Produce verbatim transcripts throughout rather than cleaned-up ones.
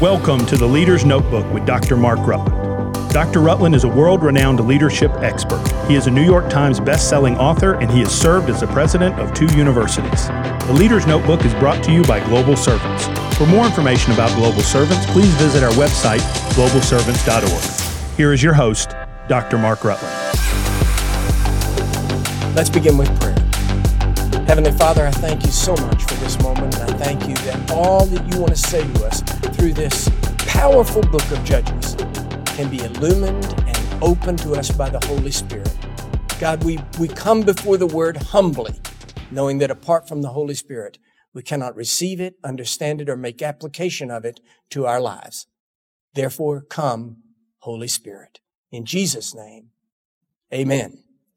Welcome to the Leader's Notebook with Doctor Mark Rutland. Doctor Rutland is a world-renowned leadership expert. He is a New York Times best-selling author, and he has served as the president of two universities. The Leader's Notebook is brought to you by Global Servants. For more information about Global Servants, please visit our website, global servants dot org. Here is your host, Doctor Mark Rutland. Let's begin with prayer. Heavenly Father, I thank you so much for this moment, and I thank you that all that you want to say to us through this powerful book of Judges can be illumined and opened to us by the Holy Spirit. God, we, we come before the Word humbly, knowing that apart from the Holy Spirit, we cannot receive it, understand it, or make application of it to our lives. Therefore, come, Holy Spirit. In Jesus' name, amen.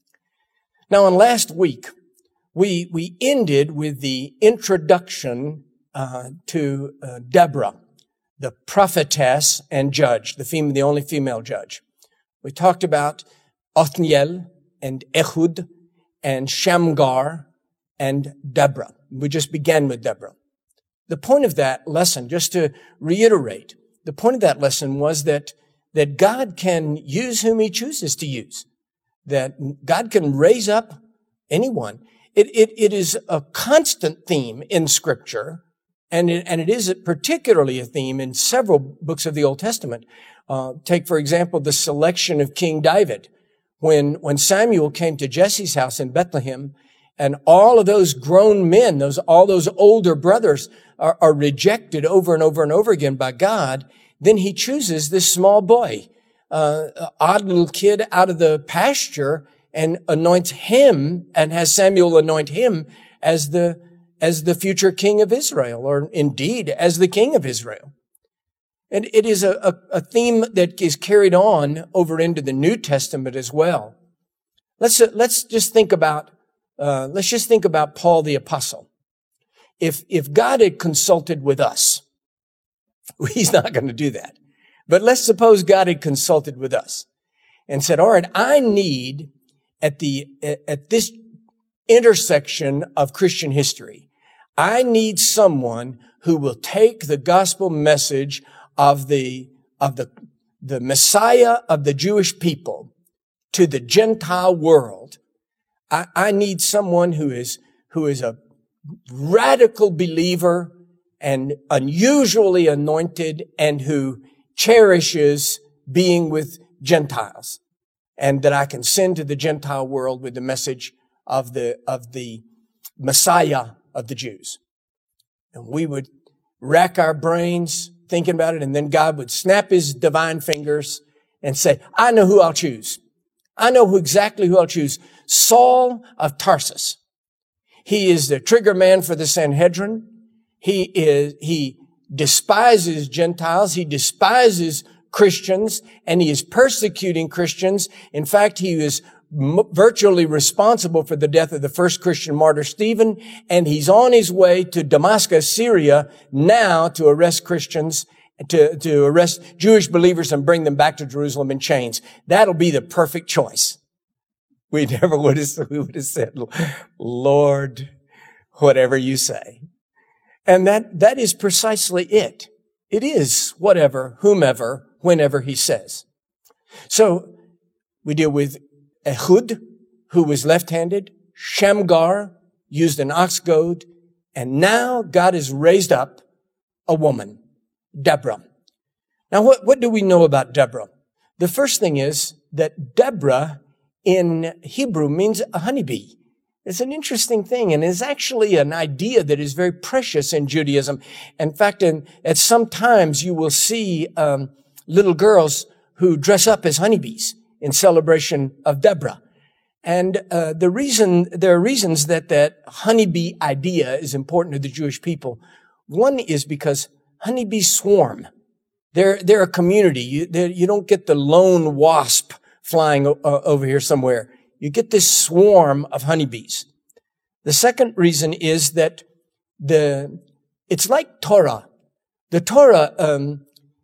Now, on last week, we we ended with the introduction uh, to uh, Deborah, the prophetess and judge, the fem- the only female judge. We talked about Othniel and Ehud and Shamgar and Deborah. We just began with Deborah. The point of that lesson, just to reiterate, the point of that lesson was that that God can use whom He chooses to use, that God can raise up anyone. It, it, it is a constant theme in Scripture, and it, and it is particularly a theme in several books of the Old Testament. Uh, take, for example, the selection of King David. When, when Samuel came to Jesse's house in Bethlehem, and all of those grown men, those, all those older brothers are, are rejected over and over and over again by God, then He chooses this small boy, uh, odd little kid out of the pasture, and anoints him and has Samuel anoint him as the, as the future king of Israel, or indeed as the king of Israel. And it is a, a, a theme that is carried on over into the New Testament as well. Let's, uh, let's just think about, uh, let's just think about Paul the Apostle. If, if God had consulted with us, He's not going to do that. But let's suppose God had consulted with us and said, all right, I need At the, at this intersection of Christian history, I need someone who will take the gospel message of the, of the, the Messiah of the Jewish people to the Gentile world. I, I need someone who is, who is a radical believer and unusually anointed and who cherishes being with Gentiles, and that I can send to the Gentile world with the message of the, of the Messiah of the Jews. And we would rack our brains thinking about it, and then God would snap His divine fingers and say, I know who I'll choose. I know who exactly who I'll choose. Saul of Tarsus. He is the trigger man for the Sanhedrin. He is, he despises Gentiles. He despises Christians, and he is persecuting Christians. In fact, he is m- virtually responsible for the death of the first Christian martyr, Stephen, and he's on his way to Damascus, Syria, now to arrest Christians, to, to arrest Jewish believers and bring them back to Jerusalem in chains. That'll be the perfect choice. We never would have, we would have said, Lord, whatever you say. And that, that is precisely it. It is whatever, whomever, whenever He says. So we deal with Ehud, who was left-handed, Shamgar used an ox goad, and now God has raised up a woman, Deborah. Now what, what do we know about Deborah? The first thing is that Deborah in Hebrew means a honeybee. It's an interesting thing, and it's actually an idea that is very precious in Judaism. In fact, in, at some times you will see um, little girls who dress up as honeybees in celebration of Deborah. And uh, the reason, there are reasons that that honeybee idea is important to the Jewish people. One is because honeybees swarm. They're, they're a community. You, you don't get the lone wasp flying uh, over here somewhere. You get this swarm of honeybees. The second reason is that the, it's like Torah. The Torah, um,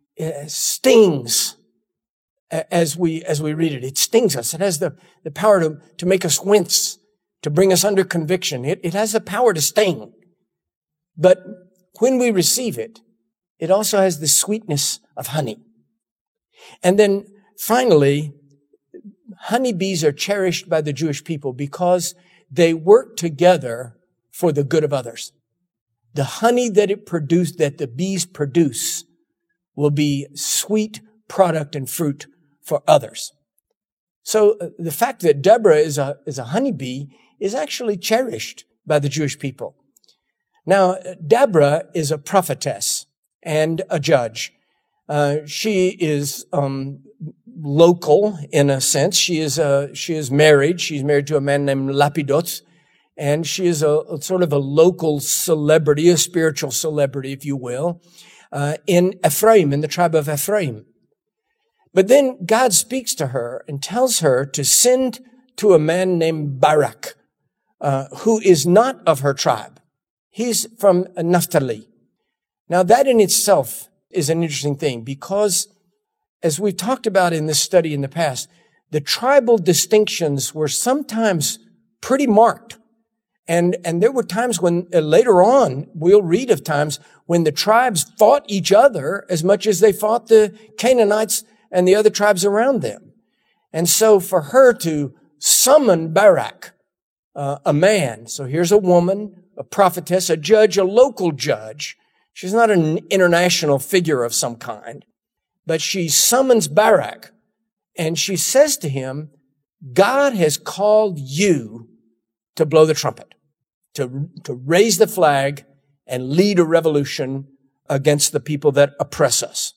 stings as we, as we read it. It stings us. It has the, the power to, to make us wince, to bring us under conviction. It, it has the power to sting. But when we receive it, it also has the sweetness of honey. And then finally, honeybees are cherished by the Jewish people because they work together for the good of others. The honey that it produced, that the bees produce, will be sweet product and fruit for others. So uh, the fact that Deborah is a, is a honeybee is actually cherished by the Jewish people. Now, Deborah is a prophetess and a judge. Uh, she is um, local in a sense. She is uh, she is married. She's married to a man named Lapidot, and she is a, a sort of a local celebrity, a spiritual celebrity, if you will, uh, in Ephraim, in the tribe of Ephraim. But then God speaks to her and tells her to send to a man named Barak, uh, who is not of her tribe. He's from Naphtali. Now, that in itself is an interesting thing because, as we've talked about in this study in the past, the tribal distinctions were sometimes pretty marked. And, and there were times when, uh, later on, we'll read of times when the tribes fought each other as much as they fought the Canaanites and the other tribes around them. And so for her to summon Barak, uh, a man, so here's a woman, a prophetess, a judge, a local judge. She's not an international figure of some kind, but she summons Barak and she says to him, God has called you to blow the trumpet, to, to raise the flag and lead a revolution against the people that oppress us.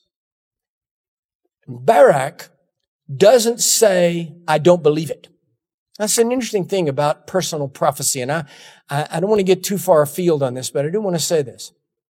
Barak doesn't say, I don't believe it. That's an interesting thing about personal prophecy. And I, I, I don't want to get too far afield on this, but I do want to say this.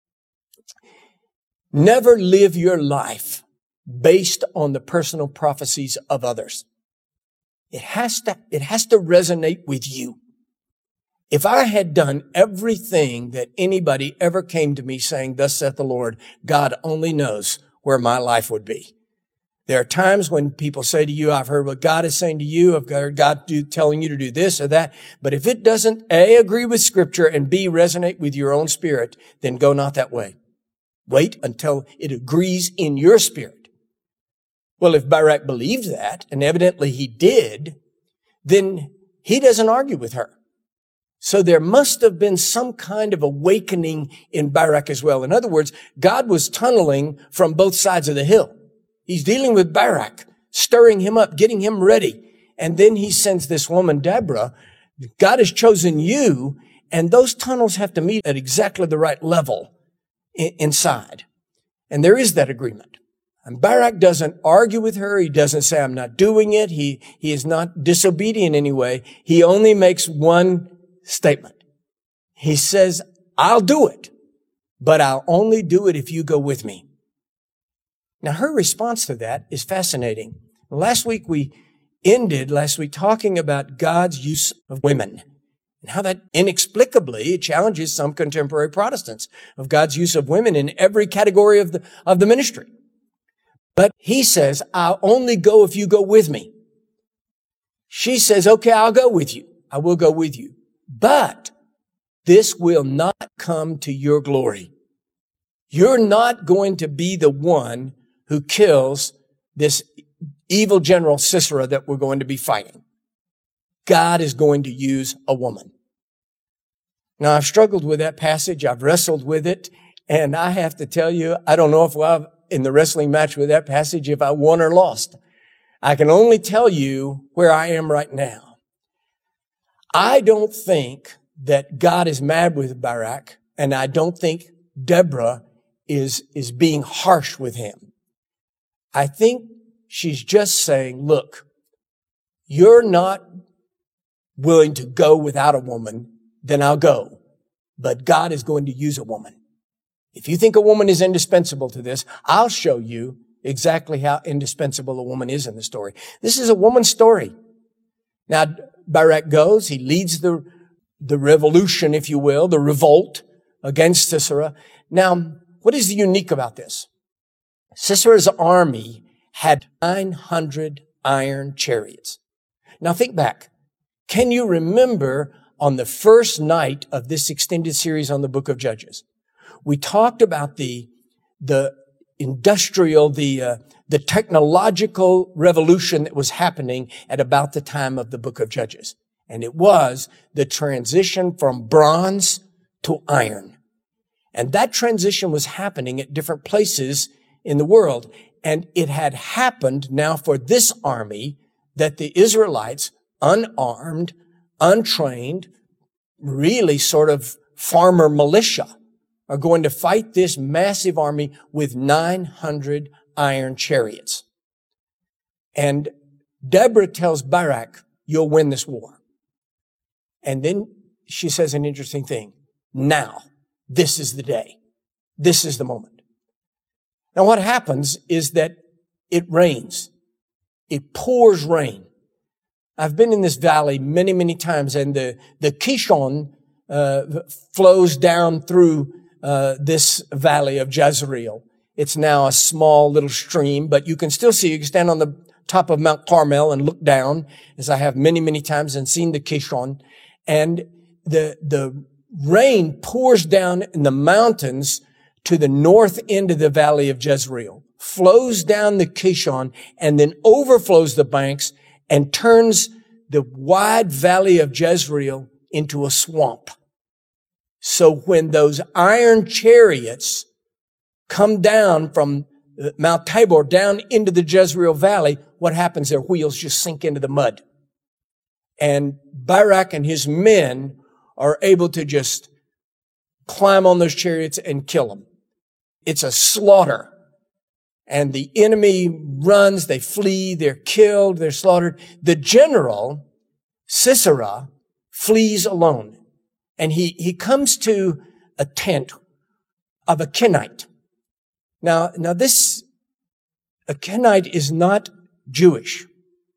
Never live your life based on the personal prophecies of others. It has to, it has to resonate with you. If I had done everything that anybody ever came to me saying, thus saith the Lord, God only knows where my life would be. There are times when people say to you, I've heard what God is saying to you. I've heard God do, telling you to do this or that. But if it doesn't, A, agree with Scripture and B, resonate with your own spirit, then go not that way. Wait until it agrees in your spirit. Well, if Barak believed that, and evidently he did, then he doesn't argue with her. So there must have been some kind of awakening in Barak as well. In other words, God was tunneling from both sides of the hill. He's dealing with Barak, stirring him up, getting him ready. And then he sends this woman, Deborah. God has chosen you, and those tunnels have to meet at exactly the right level inside. And there is that agreement. And Barak doesn't argue with her. He doesn't say, I'm not doing it. He, he is not disobedient in any way. He only makes one statement. He says, I'll do it, but I'll only do it if you go with me. Now, her response to that is fascinating. Last week, we ended last week talking about God's use of women and how that inexplicably challenges some contemporary Protestants of God's use of women in every category of the, of the ministry. But he says, I'll only go if you go with me. She says, okay, I'll go with you. I will go with you. But this will not come to your glory. You're not going to be the one who kills this evil general Sisera that we're going to be fighting. God is going to use a woman. Now, I've struggled with that passage. I've wrestled with it. And I have to tell you, I don't know if I'm in the wrestling match with that passage, if I won or lost. I can only tell you where I am right now. I don't think that God is mad with Barak, and I don't think Deborah is, is being harsh with him. I think she's just saying, look, you're not willing to go without a woman, then I'll go. But God is going to use a woman. If you think a woman is indispensable to this, I'll show you exactly how indispensable a woman is in the story. This is a woman's story. Now, Barak goes, he leads the, the revolution, if you will, the revolt against Sisera. Now, what is unique about this? Sisera's army had nine hundred iron chariots. Now think back. Can you remember on the first night of this extended series on the book of Judges? We talked about the, the industrial, the, uh, the technological revolution that was happening at about the time of the book of Judges. And it was the transition from bronze to iron. And that transition was happening at different places in the world. And it had happened now for this army that the Israelites, unarmed, untrained, really sort of farmer militia, are going to fight this massive army with nine hundred iron chariots. And Deborah tells Barak, you'll win this war. And then she says an interesting thing. Now, this is the day. This is the moment. Now what happens is that it rains. It pours rain. I've been in this valley many, many times, and the, the Kishon uh, flows down through uh, this valley of Jezreel. It's now a small little stream, but you can still see, you can stand on the top of Mount Carmel and look down, as I have many, many times, and seen the Kishon. And the, the rain pours down in the mountains to the north end of the valley of Jezreel, flows down the Kishon, and then overflows the banks and turns the wide valley of Jezreel into a swamp. So when those iron chariots come down from Mount Tabor down into the Jezreel Valley, what happens? Their wheels just sink into the mud. And Barak and his men are able to just climb on those chariots and kill them. It's a slaughter. And the enemy runs, they flee, they're killed, they're slaughtered. The general, Sisera, flees alone. And he, he comes to a tent of a Kenite. Now, now this, a Kenite is not Jewish.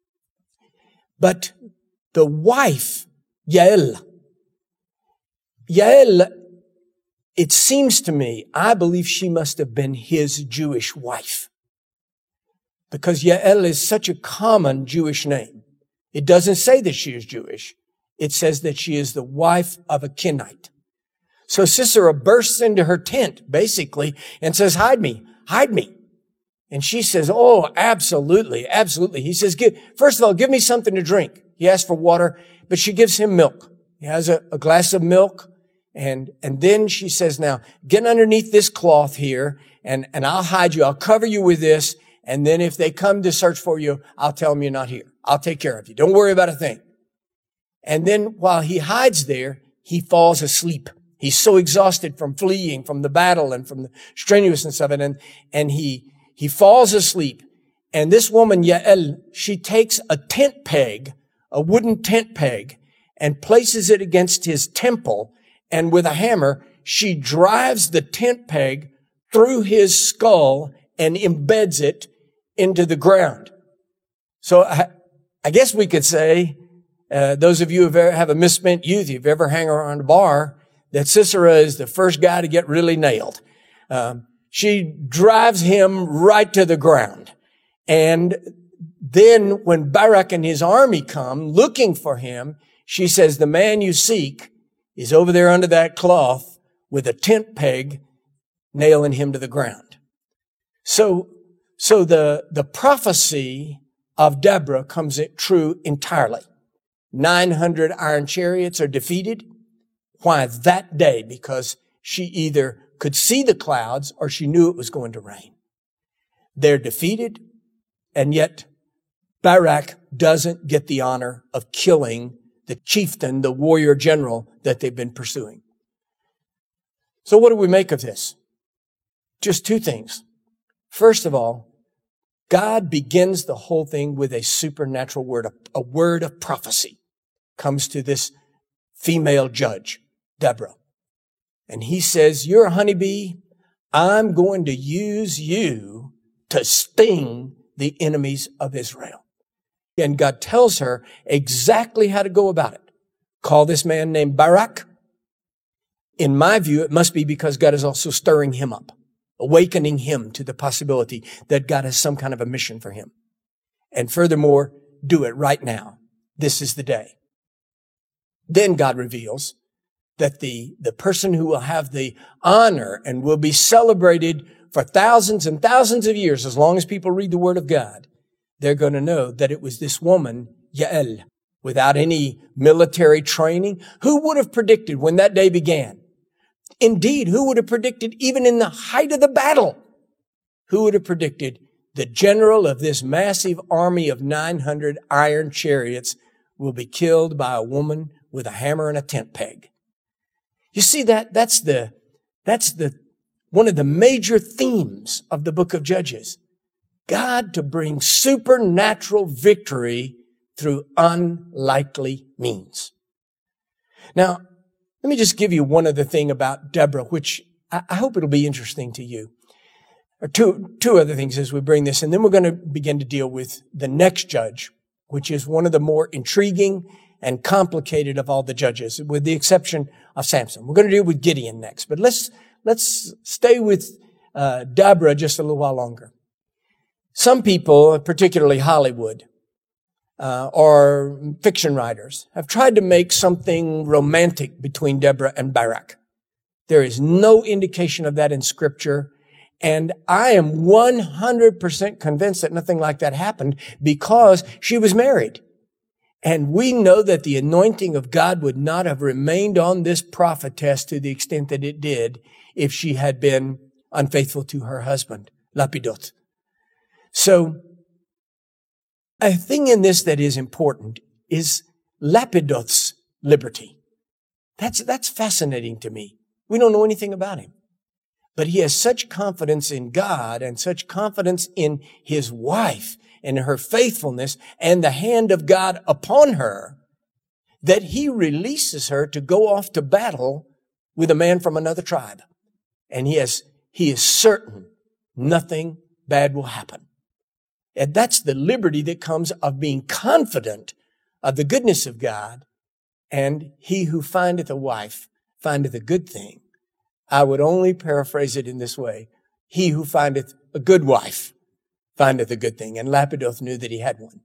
But the wife, Yael, Yael, it seems to me, I believe she must have been his Jewish wife. Because Yael is such a common Jewish name. It doesn't say that she is Jewish. It says that she is the wife of a Kenite. So Sisera bursts into her tent, basically, and says, hide me, hide me. And she says, oh, absolutely, absolutely. He says, give, first of all, give me something to drink. He asks for water, but she gives him milk. He has a, a glass of milk. And, and then she says, now, get underneath this cloth here, and, and I'll hide you. I'll cover you with this. And then if they come to search for you, I'll tell them you're not here. I'll take care of you. Don't worry about a thing. And then while he hides there, he falls asleep. He's so exhausted from fleeing from the battle and from the strenuousness of it. And, and he, he falls asleep. And this woman, Yael, she takes a tent peg, a wooden tent peg, and places it against his temple. And with a hammer, she drives the tent peg through his skull and embeds it into the ground. So I, I guess we could say, uh, those of you who have a misspent youth, if you've ever hang around a bar, that Sisera is the first guy to get really nailed. Um, she drives him right to the ground. And then when Barak and his army come looking for him, she says, the man you seek is over there under that cloth with a tent peg nailing him to the ground. So, so the, the prophecy of Deborah comes true entirely. nine hundred iron chariots are defeated. Why that day? Because she either could see the clouds or she knew it was going to rain. They're defeated, and yet Barak doesn't get the honor of killing the chieftain, the warrior general that they've been pursuing. So what do we make of this? Just two things. First of all, God begins the whole thing with a supernatural word, a, a word of prophecy comes to this female judge, Deborah. And he says, you're a honeybee. I'm going to use you to sting the enemies of Israel. And God tells her exactly how to go about it. Call this man named Barak. In my view, it must be because God is also stirring him up, awakening him to the possibility that God has some kind of a mission for him. And furthermore, do it right now. This is the day. Then God reveals that the, the person who will have the honor and will be celebrated for thousands and thousands of years, as long as people read the Word of God, they're going to know that it was this woman, Yael, without any military training. Who would have predicted when that day began? Indeed, who would have predicted even in the height of the battle? Who would have predicted the general of this massive army of nine hundred iron chariots will be killed by a woman with a hammer and a tent peg? You see that? That's the, that's the, one of the major themes of the book of Judges. God to bring supernatural victory through unlikely means. Now, let me just give you one other thing about Deborah, which I hope it'll be interesting to you. Or two, two other things as we bring this, and then we're going to begin to deal with the next judge, which is one of the more intriguing and complicated of all the judges, with the exception of Samson. We're going to deal with Gideon next, but let's, let's stay with uh, Deborah just a little while longer. Some people, particularly Hollywood, uh, or fiction writers, have tried to make something romantic between Deborah and Barak. There is no indication of that in Scripture, and I am one hundred percent convinced that nothing like that happened because she was married. And we know that the anointing of God would not have remained on this prophetess to the extent that it did if she had been unfaithful to her husband, Lapidot. So, a thing in this that is important is Lapidot's liberty. That's, that's fascinating to me. We don't know anything about him. But he has such confidence in God and such confidence in his wife and her faithfulness and the hand of God upon her that he releases her to go off to battle with a man from another tribe. And he has, he is certain nothing bad will happen. And that's the liberty that comes of being confident of the goodness of God. And he who findeth a wife findeth a good thing. I would only paraphrase it in this way. He who findeth a good wife findeth a good thing. And Lapidoth knew that he had one.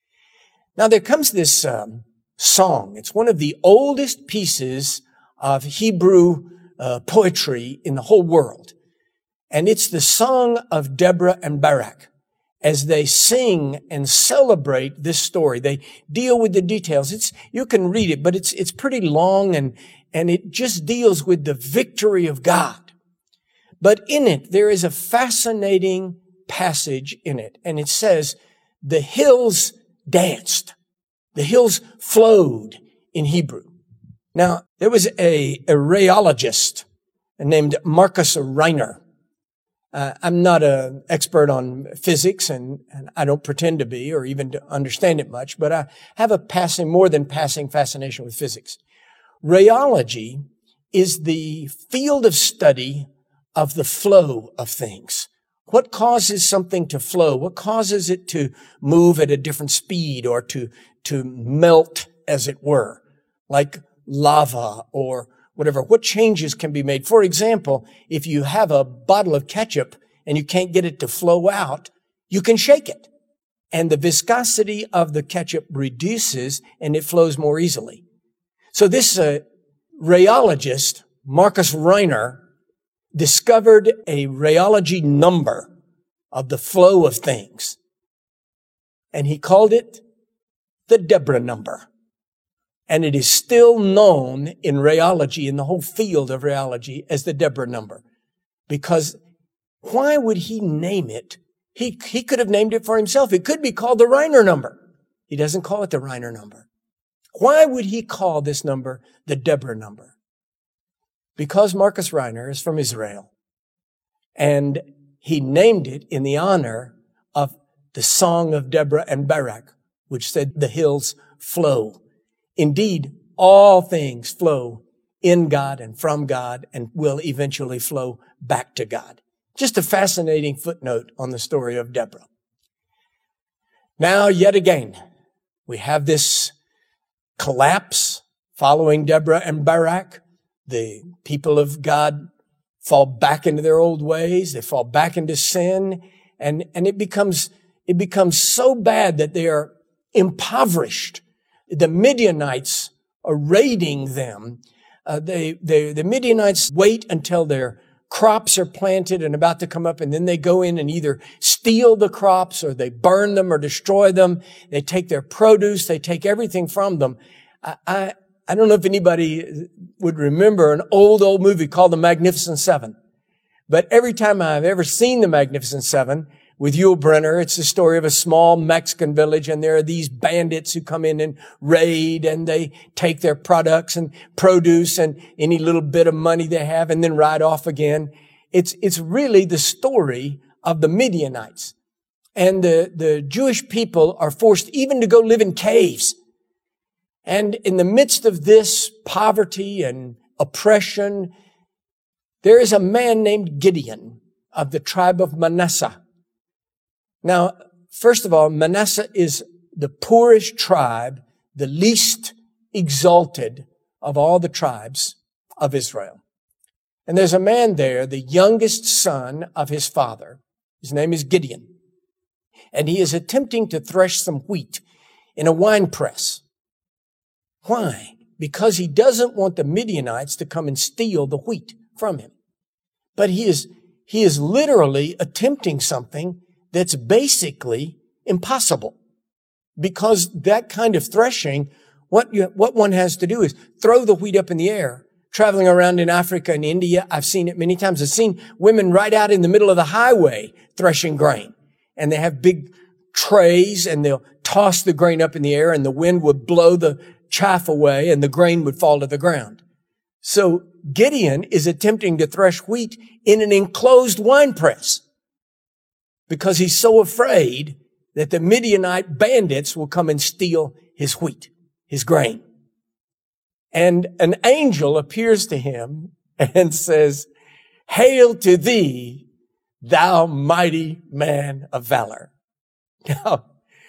Now there comes this um, song. It's one of the oldest pieces of Hebrew uh, poetry in the whole world. And it's the song of Deborah and Barak. As they sing and celebrate this story, they deal with the details. It's, you can read it, but it's, it's pretty long and, and it just deals with the victory of God. But in it, there is a fascinating passage in it. And it says, the hills danced. The hills flowed in Hebrew. Now, there was a, a rheologist named Marcus Reiner. Uh, I'm not an expert on physics, and, and I don't pretend to be or even to understand it much, but I have a passing, more than passing fascination with physics. Rheology is the field of study of the flow of things. What causes something to flow? What causes it to move at a different speed or to, to melt, as it were, like lava or whatever. What changes can be made? For example, if you have a bottle of ketchup and you can't get it to flow out, you can shake it. And the viscosity of the ketchup reduces and it flows more easily. So this uh, rheologist, Marcus Reiner, discovered a rheology number of the flow of things. And he called it the Deborah number. And it is still known in rheology, in the whole field of rheology, as the Deborah number. Because why would he name it? He, he could have named it for himself. It could be called the Reiner number. He doesn't call it the Reiner number. Why would he call this number the Deborah number? Because Marcus Reiner is from Israel. And he named it in the honor of the song of Deborah and Barak, which said the hills flow. Indeed, all things flow in God and from God and will eventually flow back to God. Just a fascinating footnote on the story of Deborah. Now, yet again, we have this collapse following Deborah and Barak. The people of God fall back into their old ways. They fall back into sin. And, and it becomes, it becomes so bad that they are impoverished. The Midianites are raiding them. Uh, they, they, the Midianites wait until their crops are planted and about to come up, and then they go in and either steal the crops or they burn them or destroy them. They take their produce. They take everything from them. I, I, I don't know if anybody would remember an old, old movie called The Magnificent Seven. But every time I've ever seen The Magnificent Seven with Yul Brynner, it's the story of a small Mexican village, and there are these bandits who come in and raid, and they take their products and produce and any little bit of money they have and then ride off again. It's, it's really the story of the Midianites. And the, the Jewish people are forced even to go live in caves. And in the midst of this poverty and oppression, there is a man named Gideon of the tribe of Manasseh. Now, first of all, Manasseh is the poorest tribe, the least exalted of all the tribes of Israel. And there's a man there, the youngest son of his father. His name is Gideon. And he is attempting to thresh some wheat in a wine press. Why? Because he doesn't want the Midianites to come and steal the wheat from him. But he is, he is literally attempting something that's basically impossible. Because that kind of threshing, what you, what one has to do is throw the wheat up in the air. Traveling around in Africa and India, I've seen it many times. I've seen women right out in the middle of the highway threshing grain. And they have big trays and they'll toss the grain up in the air and the wind would blow the chaff away and the grain would fall to the ground. So Gideon is attempting to thresh wheat in an enclosed wine press because he's so afraid that the Midianite bandits will come and steal his wheat, his grain. And an angel appears to him and says, "Hail to thee, thou mighty man of valor." Now,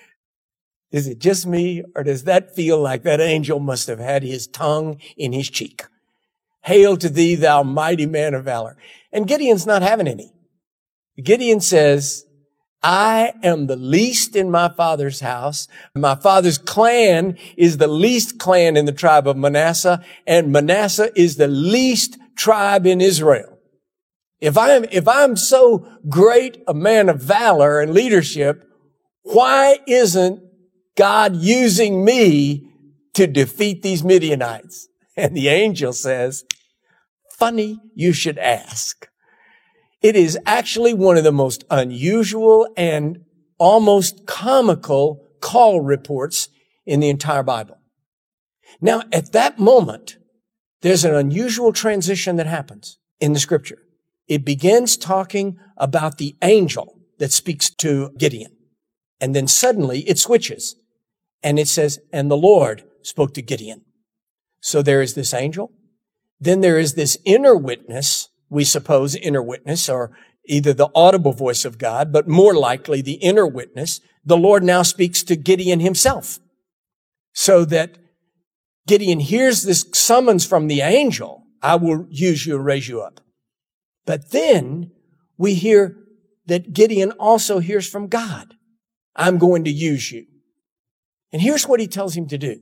is it just me, or does that feel like that angel must have had his tongue in his cheek? Hail to thee, thou mighty man of valor. And Gideon's not having any. Gideon says, I am the least in my father's house. My father's clan is the least clan in the tribe of Manasseh, and Manasseh is the least tribe in Israel. If I'm, if I'm so great a man of valor and leadership, why isn't God using me to defeat these Midianites? And the angel says, funny you should ask. It is actually one of the most unusual and almost comical call reports in the entire Bible. Now, at that moment, there's an unusual transition that happens in the scripture. It begins talking about the angel that speaks to Gideon. And then suddenly it switches. And it says, and the Lord spoke to Gideon. So there is this angel. Then there is this inner witness, we suppose inner witness, or either the audible voice of God, but more likely the inner witness. The Lord now speaks to Gideon himself. So that Gideon hears this summons from the angel, I will use you and raise you up. But then we hear that Gideon also hears from God. I'm going to use you. And here's what he tells him to do.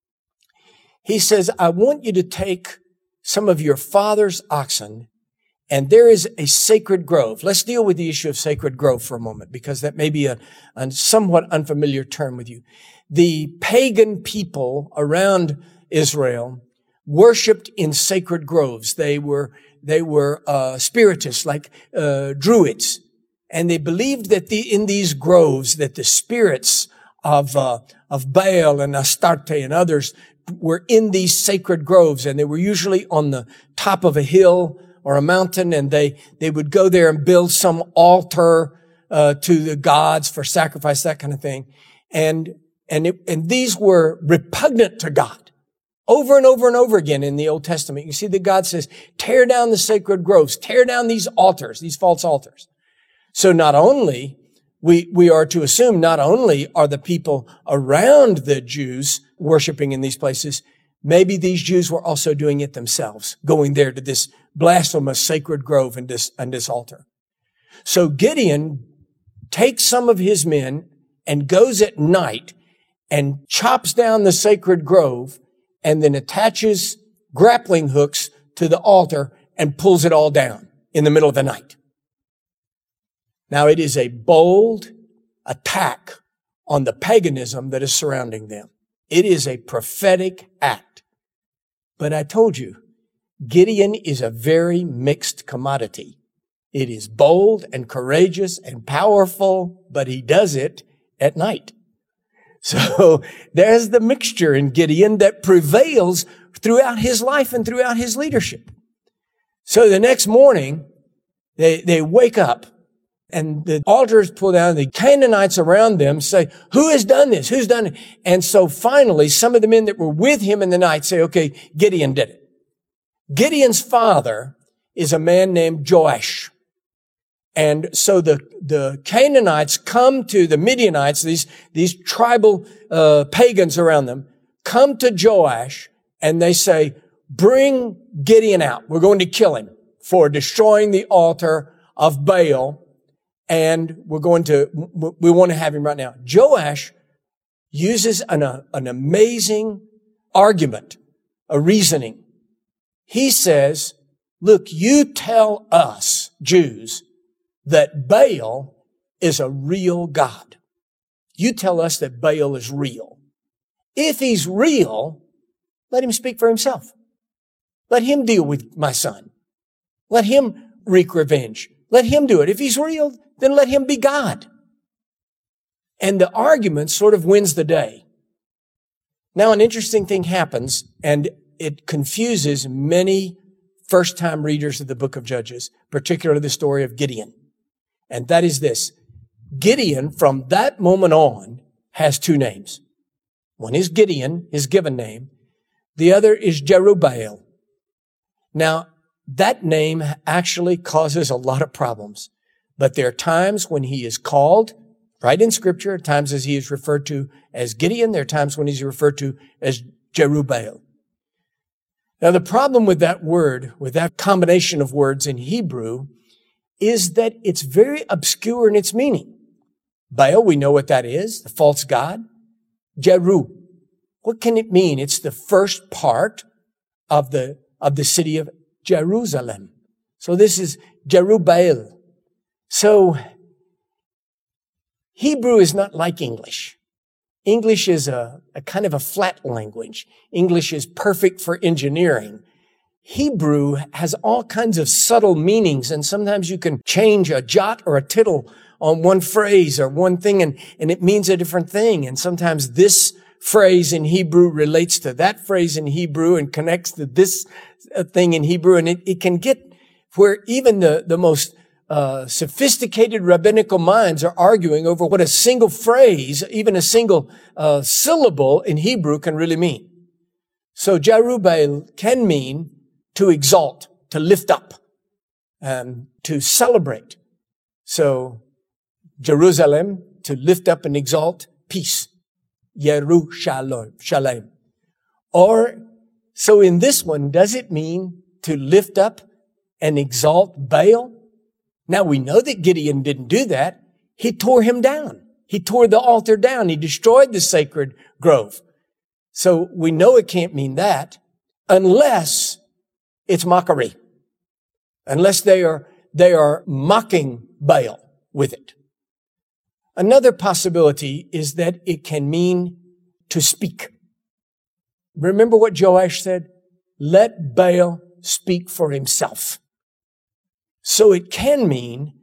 He says, I want you to take some of your father's oxen, and there is a sacred grove. Let's deal with the issue of sacred grove for a moment, because that may be a, a somewhat unfamiliar term with you. The pagan people around Israel worshipped in sacred groves. They were, they were, uh, spiritists, like, uh, druids. And they believed that the, in these groves, that the spirits of, uh, of Baal and Astarte and others were in these sacred groves. And they were usually on the top of a hill or a mountain. And they, they would go there and build some altar, uh, to the gods for sacrifice, that kind of thing. And, and it, and these were repugnant to God. Over and over and over again in the Old Testament, you see that God says, tear down the sacred groves, tear down these altars, these false altars. So not only, we, we are to assume not only are the people around the Jews worshiping in these places, maybe these Jews were also doing it themselves, going there to this blasphemous sacred grove and this, and this altar. So Gideon takes some of his men and goes at night and chops down the sacred grove and then attaches grappling hooks to the altar and pulls it all down. in the middle of the night. Now, it is a bold attack on the paganism that is surrounding them. It is a prophetic act. But I told you, Gideon is a very mixed commodity. It is bold and courageous and powerful, but he does it at night. So there's the mixture in Gideon that prevails throughout his life and throughout his leadership. So the next morning, they, they wake up and the altar is pulled down. The Canaanites around them say, who has done this? Who's done it? And so finally, some of the men that were with him in the night say, okay, Gideon did it. Gideon's father is a man named Joash. And so the, the Canaanites come to the Midianites, these, these tribal, uh, pagans around them, come to Joash and they say, bring Gideon out. We're going to kill him for destroying the altar of Baal. And we're going to, we want to have him right now. Joash uses an, uh, an amazing argument, a reasoning. He says, look, you tell us, Jews, that Baal is a real God. You tell us that Baal is real. If he's real, let him speak for himself. Let him deal with my son. Let him wreak revenge. Let him do it. If he's real, then let him be God. And the argument sort of wins the day. Now, an interesting thing happens, and it confuses many first-time readers of the book of Judges, particularly the story of Gideon. And that is this. Gideon, from that moment on, has two names. One is Gideon, his given name. The other is Jerubbaal. Now, that name actually causes a lot of problems. But there are times when he is called, right in Scripture, times as he is referred to as Gideon, there are times when he's referred to as Jerubbaal. Now, the problem with that word, with that combination of words in Hebrew, is that it's very obscure in its meaning. Baal, we know what that is, the false god. Jeru, what can it mean? It's the first part of the, of the city of Jerusalem. So this is Jerubbaal. So Hebrew is not like English. English is a, a kind of a flat language. English is perfect for engineering. Hebrew has all kinds of subtle meanings, and sometimes you can change a jot or a tittle on one phrase or one thing, and, and it means a different thing. And sometimes this phrase in Hebrew relates to that phrase in Hebrew and connects to this thing in Hebrew. And it, it can get where even the, the most uh, sophisticated rabbinical minds are arguing over what a single phrase, even a single uh, syllable in Hebrew can really mean. So Jerubbaal can mean to exalt, to lift up, um, to celebrate. So Jerusalem, to lift up and exalt, peace. Yerushalom, Shalem. Or, so in this one, does it mean to lift up and exalt Baal? Now we know that Gideon didn't do that. He tore him down. He tore the altar down. He destroyed the sacred grove. So we know it can't mean that unless it's mockery. Unless they are, they are mocking Baal with it. Another possibility is that it can mean to speak. Remember what Joash said? Let Baal speak for himself. So it can mean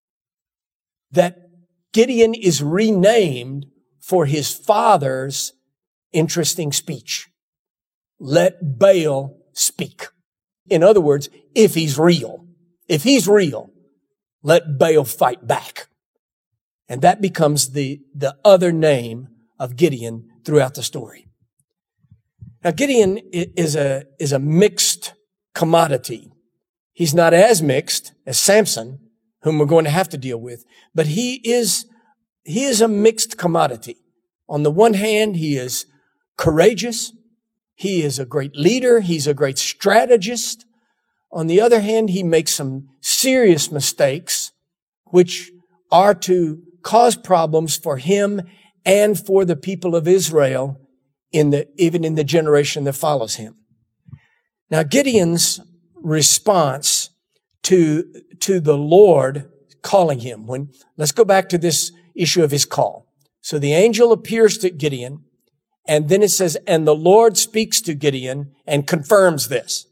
that Gideon is renamed for his father's interesting speech. Let Baal speak. In other words, if he's real, if he's real, let Baal fight back. And that becomes the, the other name of Gideon throughout the story. Now, Gideon is a, is a mixed commodity. He's not as mixed as Samson, whom we're going to have to deal with, but he is, he is a mixed commodity. On the one hand, he is courageous. He is a great leader. He's a great strategist. On the other hand, he makes some serious mistakes, which are to cause problems for him and for the people of Israel in the, even in the generation that follows him. Now, Gideon's response to, to the Lord calling him. When, let's go back to this issue of his call. So the angel appears to Gideon, and then it says, and the Lord speaks to Gideon and confirms this.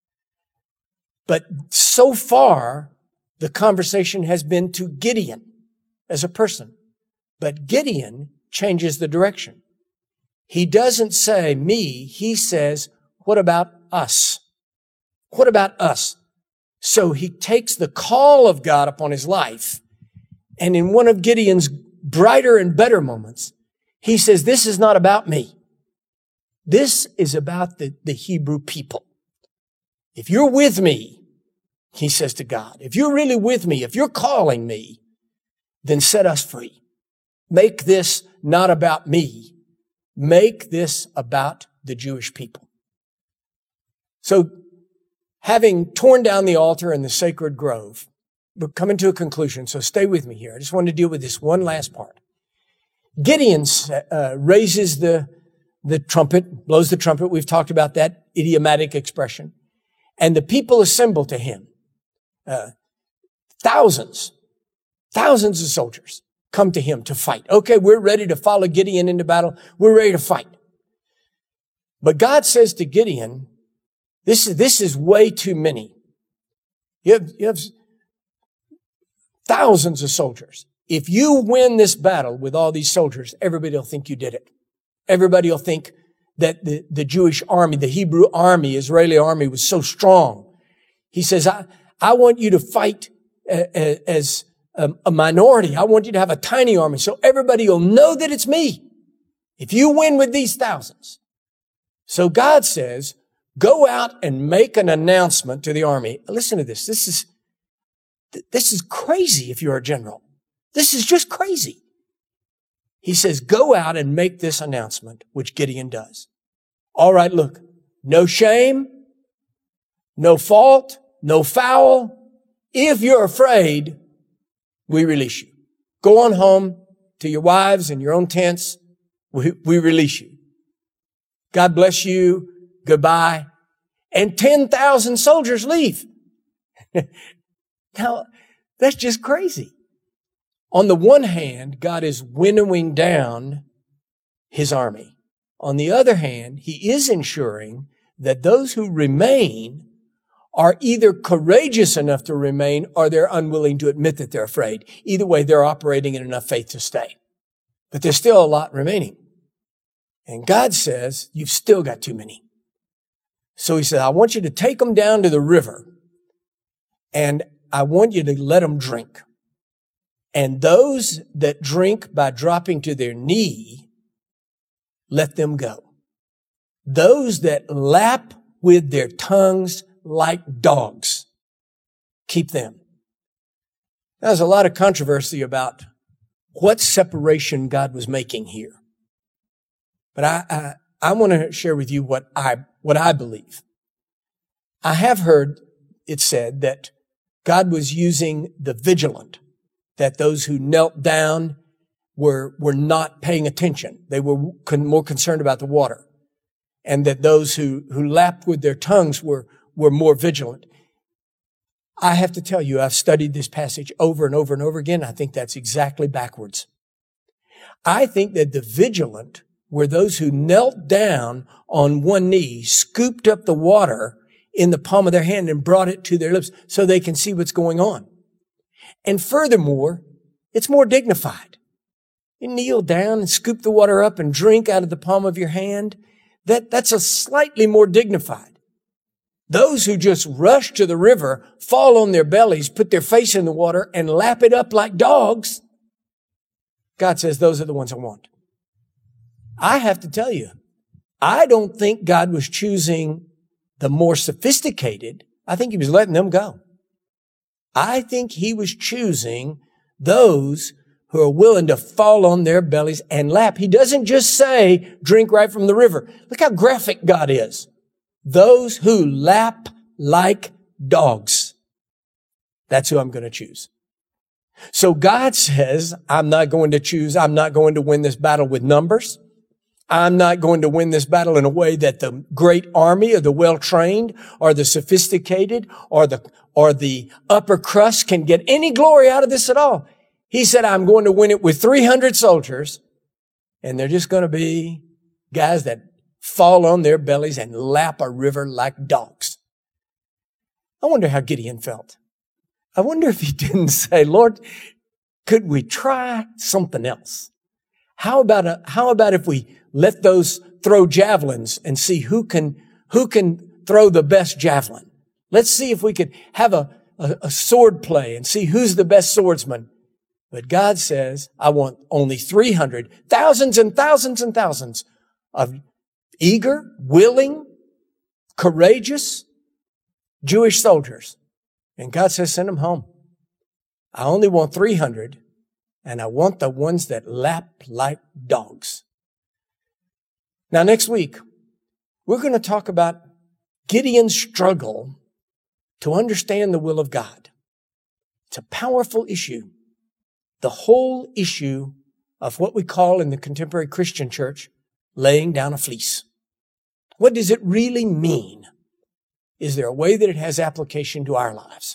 But so far, the conversation has been to Gideon as a person. But Gideon changes the direction. He doesn't say me, he says, what about us? What about us? So he takes the call of God upon his life, and in one of Gideon's brighter and better moments, he says, this is not about me. This is about the, the Hebrew people. If you're with me, he says to God, if you're really with me, if you're calling me, then set us free. Make this not about me. Make this about the Jewish people. So, having torn down the altar and the sacred grove, we're coming to a conclusion, so stay with me here. I just want to deal with this one last part. Gideon uh, raises the, the trumpet, blows the trumpet. We've talked about that idiomatic expression. And the people assemble to him. Uh, thousands, thousands of soldiers come to him to fight. Okay, we're ready to follow Gideon into battle. We're ready to fight. But God says to Gideon, this is, this is way too many. You have, you have thousands of soldiers. If you win this battle with all these soldiers, everybody will think you did it. Everybody will think that the, the Jewish army, the Hebrew army, Israeli army was so strong. He says, I, I want you to fight as a minority. I want you to have a tiny army so everybody will know that it's me if you win with these thousands. So God says, go out and make an announcement to the army. Listen to this. This is, this is crazy if you're a general. This is just crazy. He says, go out and make this announcement, which Gideon does. All right, look, no shame, no fault, no foul. If you're afraid, we release you. Go on home to your wives and your own tents. We, we release you. God bless you. Goodbye. And ten thousand soldiers leave. Now, that's just crazy. On the one hand, God is winnowing down his army. On the other hand, he is ensuring that those who remain are either courageous enough to remain or they're unwilling to admit that they're afraid. Either way, they're operating in enough faith to stay. But there's still a lot remaining. And God says, you've still got too many. So he said, I want you to take them down to the river and I want you to let them drink. And those that drink by dropping to their knee, let them go. Those that lap with their tongues like dogs, keep them. Now, there's a lot of controversy about what separation God was making here. But I, I, I want to share with you what I, what I believe. I have heard it said that God was using the vigilant, that those who knelt down were, were not paying attention. They were con- more concerned about the water. And that those who, who lapped with their tongues were, were more vigilant. I have to tell you, I've studied this passage over and over and over again. I think that's exactly backwards. I think that the vigilant were those who knelt down on one knee, scooped up the water in the palm of their hand and brought it to their lips so they can see what's going on. And furthermore, it's more dignified. You kneel down and scoop the water up and drink out of the palm of your hand. That, that's a slightly more dignified. Those who just rush to the river, fall on their bellies, put their face in the water and lap it up like dogs. God says those are the ones I want. I have to tell you, I don't think God was choosing the more sophisticated. I think he was letting them go. I think he was choosing those who are willing to fall on their bellies and lap. He doesn't just say, drink right from the river. Look how graphic God is. Those who lap like dogs. That's who I'm going to choose. So God says, I'm not going to choose, I'm not going to win this battle with numbers. I'm not going to win this battle in a way that the great army or the well-trained or the sophisticated or the, or the upper crust can get any glory out of this at all. He said, I'm going to win it with three hundred soldiers, and they're just going to be guys that fall on their bellies and lap a river like dogs. I wonder how Gideon felt. I wonder if he didn't say, Lord, could we try something else? How about a, how about if we let those throw javelins and see who can, who can throw the best javelin? Let's see if we could have a, a, a sword play and see who's the best swordsman. But God says, I want only three hundred, thousands and thousands and thousands of eager, willing, courageous Jewish soldiers. And God says, send them home. I only want three hundred, and I want the ones that lap like dogs. Now, next week, we're going to talk about Gideon's struggle to understand the will of God. It's a powerful issue. The whole issue of what we call in the contemporary Christian church, laying down a fleece. What does it really mean? Is there a way that it has application to our lives?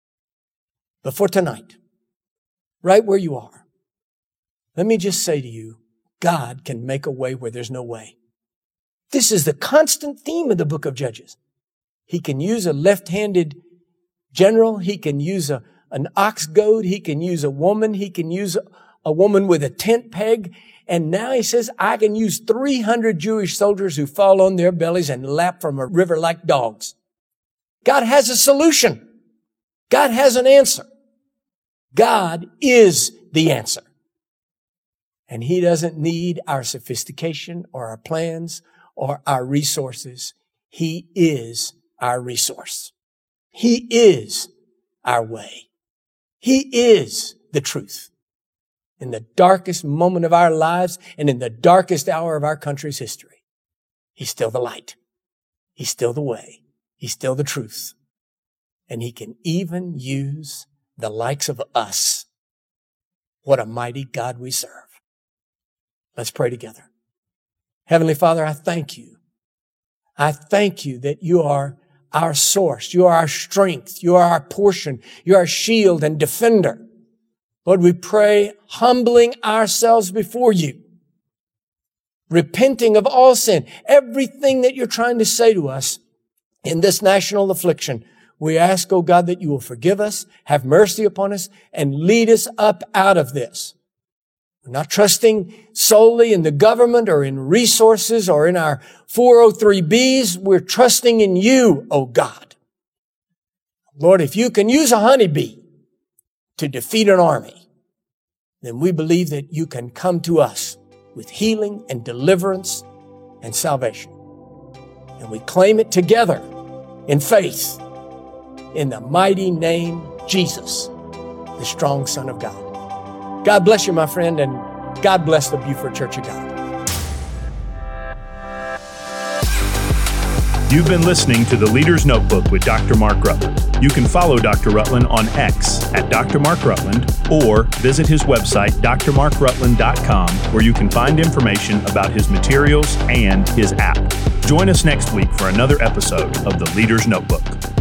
But for tonight, right where you are, let me just say to you, God can make a way where there's no way. This is the constant theme of the book of Judges. He can use a left-handed general. He can use a, an ox goad. He can use a woman. He can use a, a woman with a tent peg. And now he says, I can use three hundred Jewish soldiers who fall on their bellies and lap from a river like dogs. God has a solution. God has an answer. God is the answer. And He doesn't need our sophistication or our plans or our resources. He is our resource. He is our way. He is the truth. In the darkest moment of our lives and in the darkest hour of our country's history, He's still the light. He's still the way. He's still the truth. And He can even use the likes of us. What a mighty God we serve. Let's pray together. Heavenly Father, I thank You. I thank You that You are our source. You are our strength. You are our portion. You are our shield and defender. Lord, we pray, humbling ourselves before You, repenting of all sin, everything that You're trying to say to us in this national affliction. We ask, oh God, that You will forgive us, have mercy upon us, and lead us up out of this. We're not trusting solely in the government or in resources or in our four oh three B's. We're trusting in You, oh God. Lord, if You can use a honeybee to defeat an army, then we believe that You can come to us with healing and deliverance and salvation. And we claim it together in faith in the mighty name Jesus, the strong Son of God. God bless you, my friend, and God bless the Beaufort Church of God. You've been listening to The Leader's Notebook with Doctor Mark Rutland. You can follow Doctor Rutland on X at Doctor Mark Rutland or visit his website, d r mark rutland dot com, where you can find information about his materials and his app. Join us next week for another episode of The Leader's Notebook.